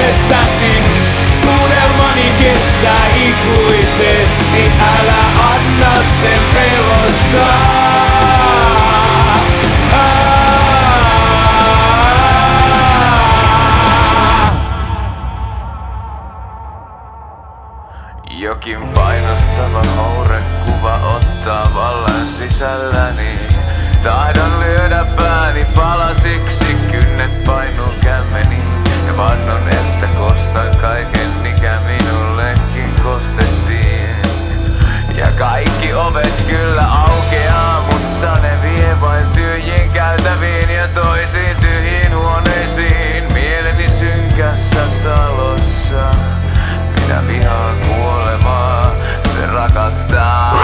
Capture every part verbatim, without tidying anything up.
vieressäsi. Suudelmani kestää ikuisesti, älä anna sen pelottaa. Jokin painostava haurekuva ottaa vallan sisälläni. Tahdon lyödä pääni palasiksi, kynnet painuu kämmeniin. Ja vannon, että kostan kaiken, mikä minullekin kostettiin. Ja kaikki ovet kyllä aukeaa, mutta ne vie vain tyhjiin käytäviin ja toisiin tyhjiin huoneisiin. Mieleni synkässä talossa, minä vihaan kuolemaa, se rakastaa.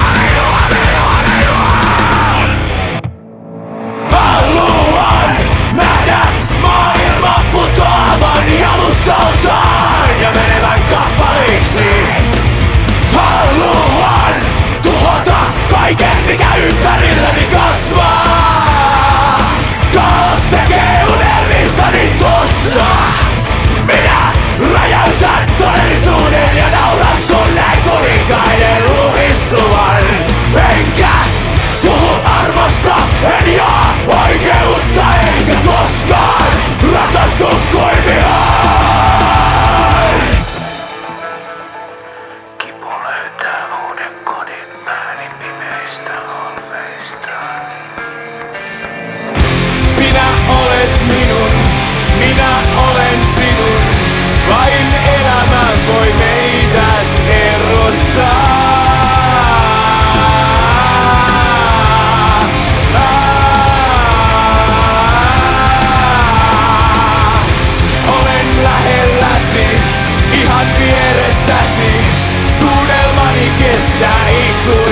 Haluan nähdä maailman putoavan jalustaltaan ja menevän kappaleiksi. Haluan tuhota kaiken, mikä ympärilläni kasvaa. Kaos tekee unelmistani totta. Minä räjäytän todellisuuden ja nauran, kun näin kuninkaiden luhistuvan. Enkä tuhu arvosta, en jaa oikeutta, enkä koskaan rakastu kuin vihaan. Kipu löytää uuden kodin pääni pimeistä holveista. Sinä olet minun, minä olen sinun. Vain elämä voi meidät erottaa. Olen lähelläsi, ihan vieressäsi. Suudelmani kestää ikuisesti.